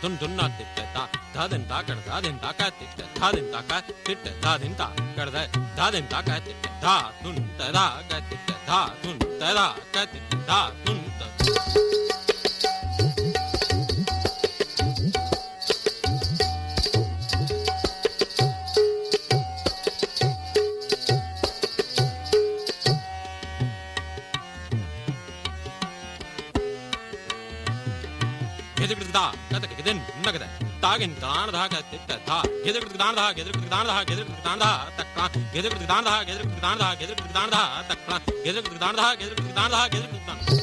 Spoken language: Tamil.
துன் துன்னா திட்ட தா தாதன் தா கட தாதன் தா கா திட்ட தாதன் தா கா திட்ட தாதன் தா கடத தாதன் தா கா திட்ட தா துன் ததா கா திட்ட தா துன் ததா கா திட்ட தா துன் த Gedegda, Gedin, Nagada, Tagin, Dana, Ta, Gedegdana, Gedegdana, Gedegdana, Takla, Gedegdana, Gedegdana, Gedegdana, Takla, Gedegdana, Gedegdana, Gedegdana.